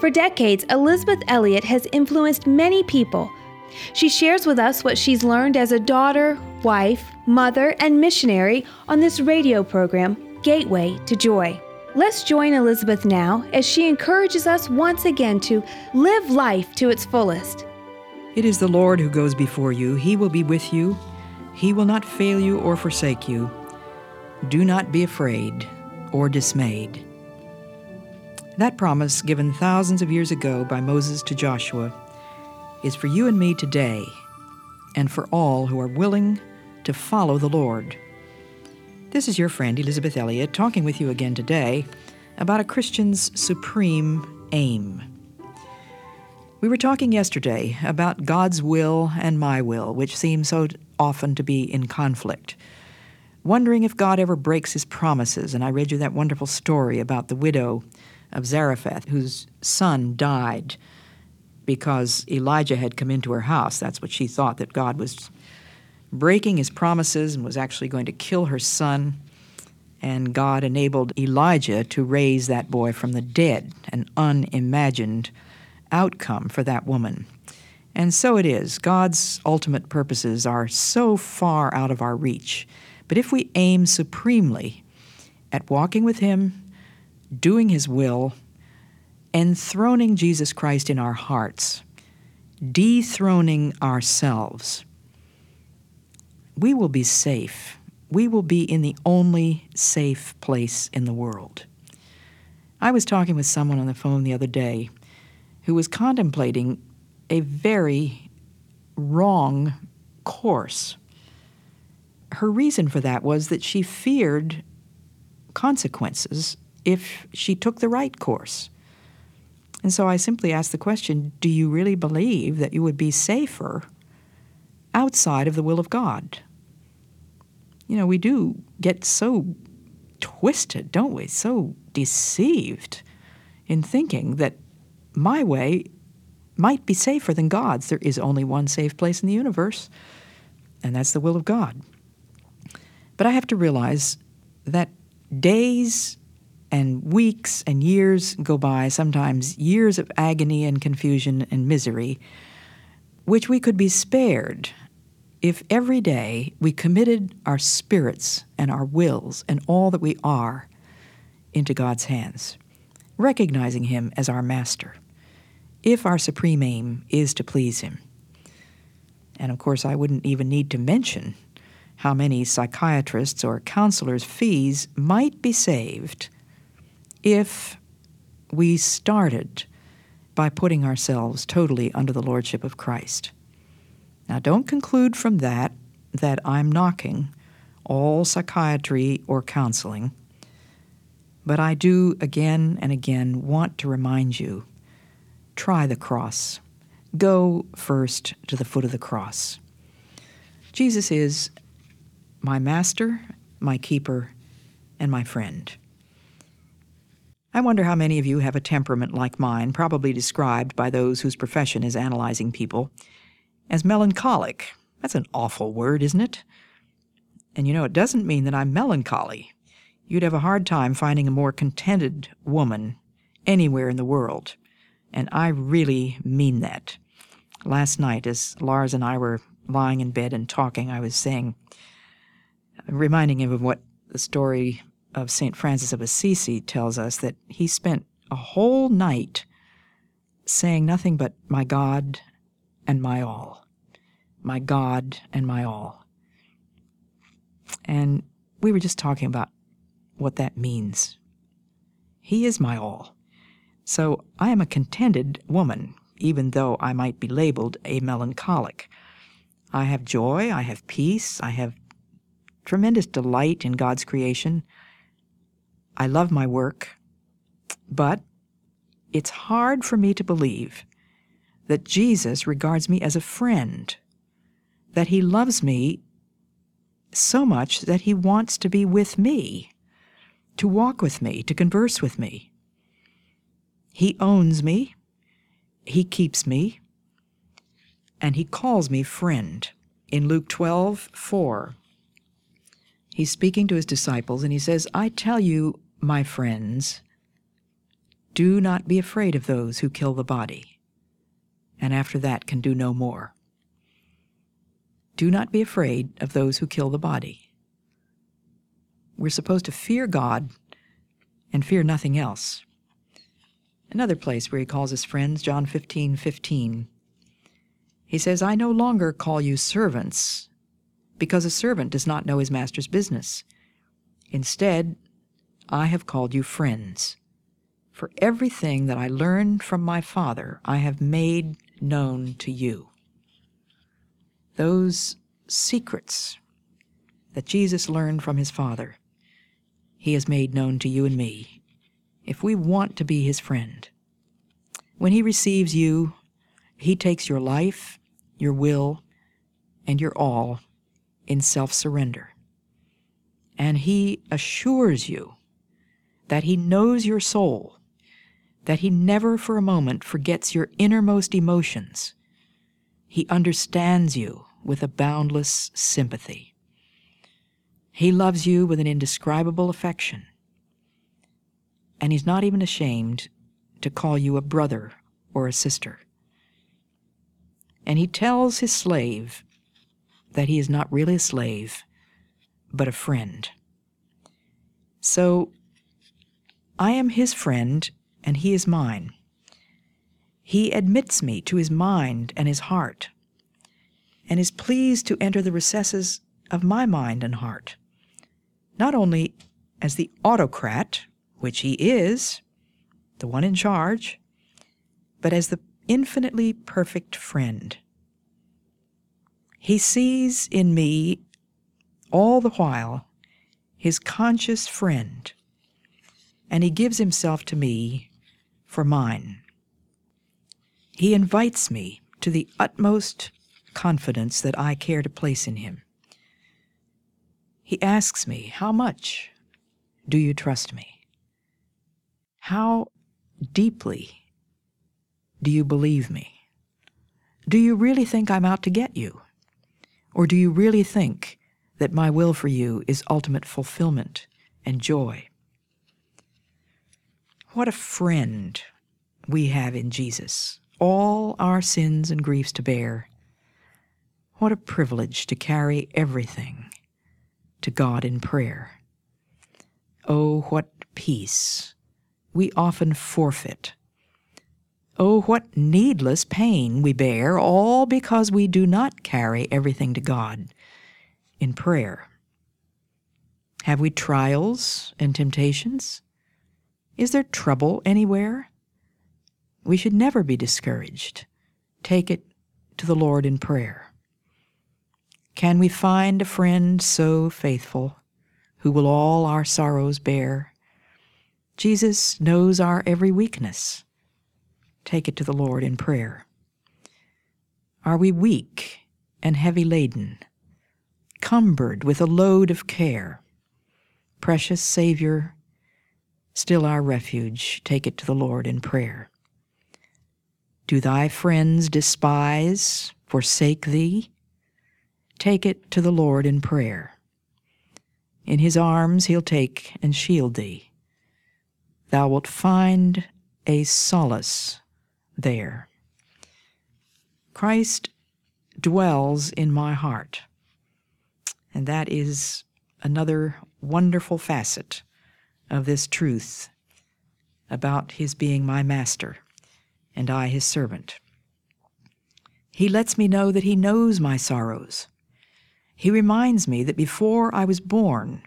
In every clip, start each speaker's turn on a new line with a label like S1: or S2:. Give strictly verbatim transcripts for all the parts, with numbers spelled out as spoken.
S1: For decades, Elisabeth Elliot has influenced many people. She shares with us what she's learned as a daughter, wife, mother, and missionary on this radio program, Gateway to Joy. Let's join Elisabeth now as she encourages us once again to live life to its fullest.
S2: It is the Lord who goes before you. He will be with you. He will not fail you or forsake you. Do not be afraid or dismayed. That promise, given thousands of years ago by Moses to Joshua, is for you and me today, and for all who are willing to follow the Lord. This is your friend, Elisabeth Elliot, talking with you again today about a Christian's supreme aim. We were talking yesterday about God's will and my will, which seem so often to be in conflict, wondering if God ever breaks his promises, and I read you that wonderful story about the widow of Zarephath, whose son died because Elijah had come into her house. That's what she thought, that God was breaking his promises and was actually going to kill her son. And God enabled Elijah to raise that boy from the dead, an unimagined outcome for that woman. And so it is. God's ultimate purposes are so far out of our reach. But if we aim supremely at walking with him, doing his will, enthroning Jesus Christ in our hearts, dethroning ourselves, we will be safe. We will be in the only safe place in the world. I was talking with someone on the phone the other day who was contemplating a very wrong course. Her reason for that was that she feared consequences if she took the right course. And so I simply asked the question, do you really believe that you would be safer outside of the will of God? You know, we do get so twisted, don't we? So deceived in thinking that my way might be safer than God's. There is only one safe place in the universe, and that's the will of God. But I have to realize that days and weeks and years go by, sometimes years of agony and confusion and misery, which we could be spared if every day we committed our spirits and our wills and all that we are into God's hands, recognizing him as our master, if our supreme aim is to please him. And of course, I wouldn't even need to mention how many psychiatrists' or counselors' fees might be saved if we started by putting ourselves totally under the lordship of Christ. Now, don't conclude from that that I'm knocking all psychiatry or counseling, but I do again and again want to remind you, try the cross. Go first to the foot of the cross. Jesus is my master, my keeper, and my friend. I wonder how many of you have a temperament like mine, probably described by those whose profession is analyzing people, as melancholic. That's an awful word, isn't it? And you know, it doesn't mean that I'm melancholy. You'd have a hard time finding a more contented woman anywhere in the world. And I really mean that. Last night, as Lars and I were lying in bed and talking, I was saying, reminding him of what the story of Saint Francis of Assisi tells us, that he spent a whole night saying nothing but, my God and my all. My God and my all. And we were just talking about what that means. He is my all. So I am a contented woman, even though I might be labeled a melancholic. I have joy, I have peace, I have tremendous delight in God's creation. I love my work, but it's hard for me to believe that Jesus regards me as a friend, that he loves me so much that he wants to be with me, to walk with me, to converse with me. He owns me, he keeps me, and he calls me friend. In Luke twelve four, he's speaking to his disciples, and he says, I tell you, my friends, Do not be afraid of those who kill the body, and after that can do no more. Do not be afraid of those who kill the body. We're supposed to fear God and fear nothing else. Another place where he calls us friends, John fifteen fifteen. He says, I no longer call you servants, because a servant does not know his master's business. Instead, I have called you friends. For everything that I learned from my Father, I have made known to you. Those secrets that Jesus learned from his Father, he has made known to you and me, if we want to be his friend. When he receives you, he takes your life, your will, and your all in self-surrender. And he assures you that he knows your soul, that he never for a moment forgets your innermost emotions. He understands you with a boundless sympathy. He loves you with an indescribable affection. And he's not even ashamed to call you a brother or a sister. And he tells his slave that he is not really a slave, but a friend. So, I am his friend, and he is mine. He admits me to his mind and his heart, and is pleased to enter the recesses of my mind and heart, not only as the autocrat, which he is, the one in charge, but as the infinitely perfect friend. He sees in me, all the while, his conscious friend, and he gives himself to me for mine. He invites me to the utmost confidence that I care to place in him. He asks me, how much do you trust me? How deeply do you believe me? Do you really think I'm out to get you? Or do you really think that my will for you is ultimate fulfillment and joy? What a friend we have in Jesus, all our sins and griefs to bear. What a privilege to carry everything to God in prayer. Oh, what peace we often forfeit. Oh, what needless pain we bear, all because we do not carry everything to God in prayer. Have we trials and temptations? Is there trouble anywhere? We should never be discouraged. Take it to the Lord in prayer. Can we find a friend so faithful, who will all our sorrows bear? Jesus knows our every weakness. Take it to the Lord in prayer. Are we weak and heavy laden, cumbered with a load of care? Precious Savior, still our refuge, take it to the Lord in prayer. Do thy friends despise, forsake thee? Take it to the Lord in prayer. In his arms he'll take and shield thee. Thou wilt find a solace there. Christ dwells in my heart, and that is another wonderful facet of this truth about his being my master and I his servant. He lets me know that he knows my sorrows. He reminds me that before I was born,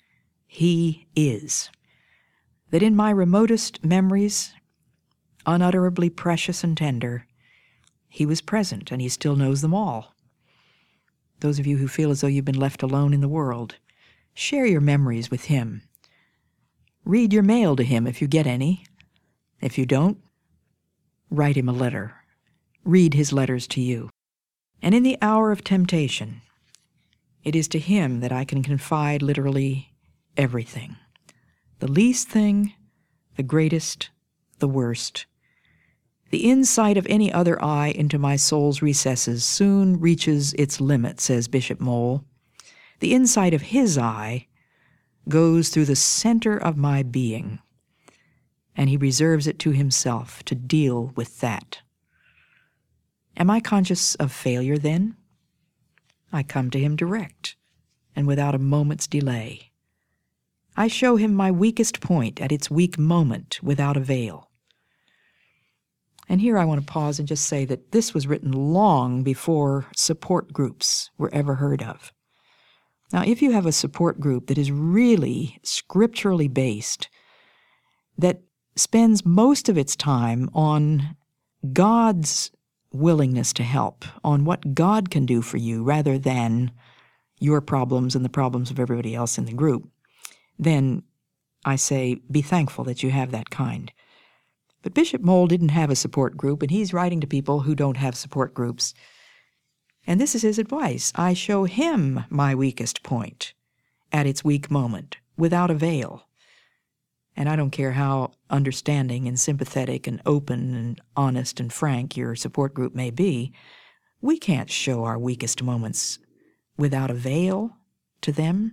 S2: he is. That in my remotest memories, unutterably precious and tender, he was present, and he still knows them all. Those of you who feel as though you've been left alone in the world, share your memories with him. Read your mail to him if you get any. If you don't, write him a letter. Read his letters to you. And in the hour of temptation, it is to him that I can confide literally everything. The least thing, the greatest, the worst. The insight of any other eye into my soul's recesses soon reaches its limit, says Bishop Moll. The insight of his eye goes through the center of my being. and he reserves it to himself to deal with that. Am I conscious of failure then? I come to him direct and without a moment's delay. I show him my weakest point at its weak moment without avail. And here I want to pause and just say that this was written long before support groups were ever heard of. Now, if you have a support group that is really scripturally based, that spends most of its time on God's willingness to help, on what God can do for you rather than your problems and the problems of everybody else in the group, then I say be thankful that you have that kind. But Bishop Moll didn't have a support group, and he's writing to people who don't have support groups. And this is his advice. I show him my weakest point at its weak moment, without avail. And I don't care how understanding and sympathetic and open and honest and frank your support group may be, we can't show our weakest moments without avail to them.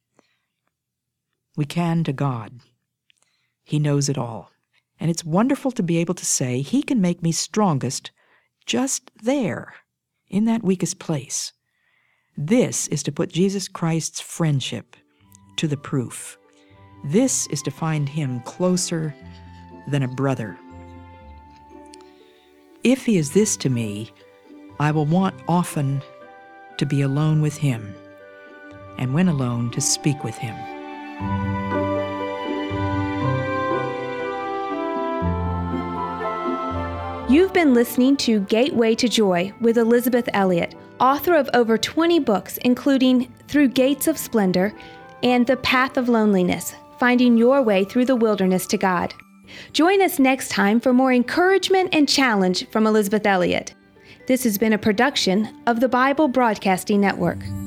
S2: We can to God. He knows it all. And it's wonderful to be able to say, he can make me strongest just there, in that weakest place. This is to put Jesus Christ's friendship to the proof. This is to find him closer than a brother. If he is this to me, I will want often to be alone with him, and when alone, to speak with him.
S1: You've been listening to Gateway to Joy with Elisabeth Elliot, author of over twenty books, including Through Gates of Splendor and The Path of Loneliness, Finding Your Way Through the Wilderness to God. Join us next time for more encouragement and challenge from Elisabeth Elliot. This has been a production of the Bible Broadcasting Network.